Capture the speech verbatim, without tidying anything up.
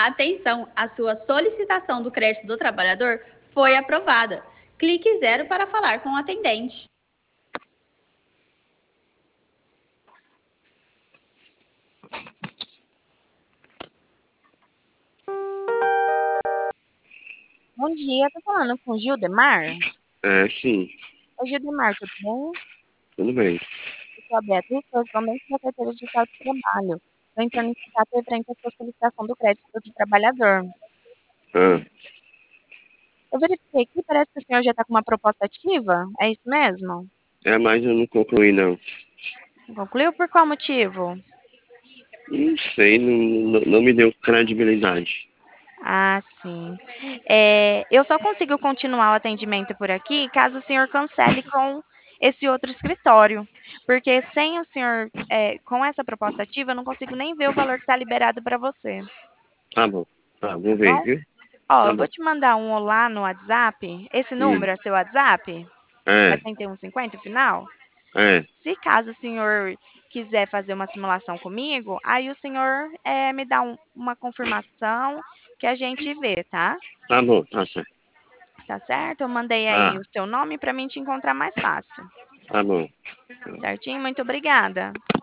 Atenção, a sua solicitação do crédito do trabalhador foi aprovada. Clique zero para falar com o atendente. Bom dia, tô falando com o Gildemar? É, sim, Oi, Gildemar, tudo bem? tudo bem. Eu sou a Beatriz, correspondente da Carteira Digital de Trabalho. Estou entrando em contato referente à sua solicitação do crédito do trabalhador. Ah, Eu verifiquei aqui, parece que o senhor já está com uma proposta ativa, é isso mesmo? é, mas eu não concluí, não. Concluiu por qual motivo? Não sei, não, não, não me deu credibilidade. Ah, sim. É, eu só consigo continuar o atendimento por aqui caso o senhor cancele com esse outro escritório. Porque sem o senhor, é, com essa proposta ativa, eu não consigo nem ver o valor que está liberado para você. Tá bom, tá, Tá vou ver, bom? viu? Ó, Tá eu vou bom. te mandar um olá no WhatsApp. Esse Hum, número é seu WhatsApp? é, setenta e um cinquenta final? é, Se caso o senhor quiser fazer uma simulação comigo, aí o senhor eh, me dá um- uma confirmação que a gente vê, tá? tá bom, tá certo. Tá certo? Eu mandei aí Tá, o seu nome para mim te encontrar mais fácil. tá bom. Certinho? Muito obrigada.